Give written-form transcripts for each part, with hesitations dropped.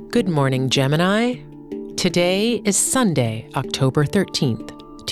Good morning, Gemini. Today is Sunday, October 13th,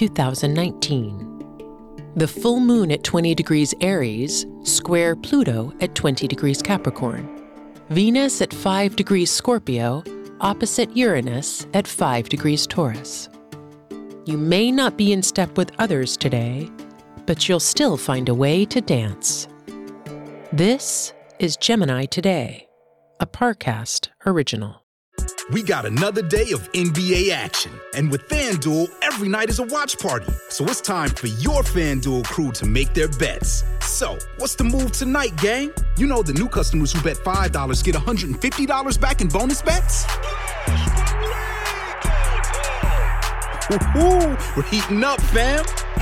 2019. The full moon at 20 degrees Aries square Pluto at 20 degrees Capricorn. Venus at 5 degrees Scorpio, opposite Uranus at 5 degrees Taurus. You may not be in step with others today, but you'll still find a way to dance. This is Gemini Today, a Parcast original. We got another day of NBA action. And with FanDuel, every night is a watch party. So it's time for your FanDuel crew to make their bets. So, what's the move tonight, gang? You know the new customers who bet $5 get $150 back in bonus bets? Woo-hoo, we're heating up, fam.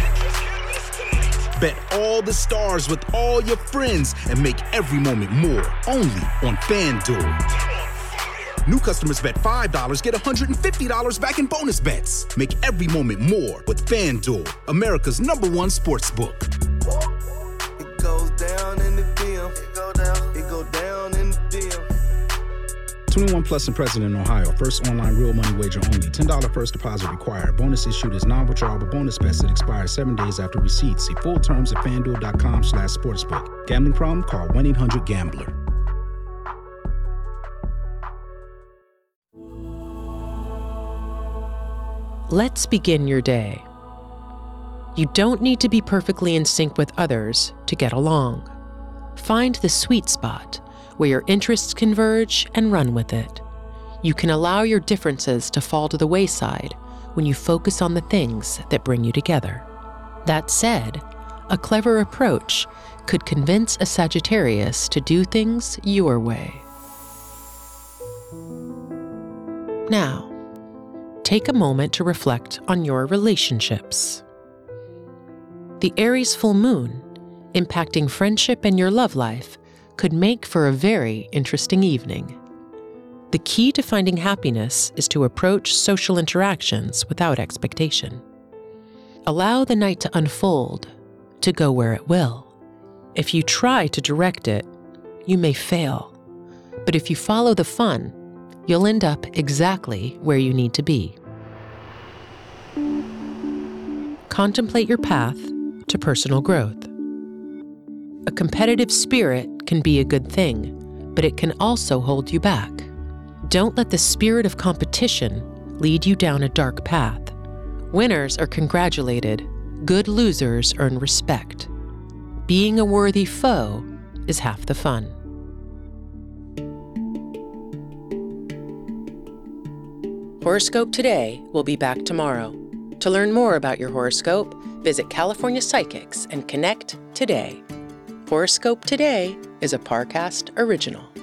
Bet all the stars with all your friends and make every moment more. Only on FanDuel. New customers bet $5 get $150 back in bonus bets. Make every moment more with FanDuel, America's #1 sportsbook. It goes down in the DM. It go down in the DM. 21 plus and present in Ohio. First online real money wager only. $10 first deposit required. Bonus issued is non-withdrawable bonus bets that expire 7 days after receipt. See full terms at FanDuel.com/sportsbook. Gambling problem? Call 1-800-GAMBLER. Let's begin your day. You don't need to be perfectly in sync with others to get along. Find the sweet spot where your interests converge and run with it. You can allow your differences to fall to the wayside when you focus on the things that bring you together. That said, a clever approach could convince a Sagittarius to do things your way. Now, take a moment to reflect on your relationships. The Aries full moon, impacting friendship and your love life, could make for a very interesting evening. The key to finding happiness is to approach social interactions without expectation. Allow the night to unfold, to go where it will. If you try to direct it, you may fail. But if you follow the fun, you'll end up exactly where you need to be. Contemplate your path to personal growth. A competitive spirit can be a good thing, but it can also hold you back. Don't let the spirit of competition lead you down a dark path. Winners are congratulated. Good losers earn respect. Being a worthy foe is half the fun. Horoscope Today will be back tomorrow. To learn more about your horoscope, visit California Psychics and connect today. Horoscope Today is a Parcast original.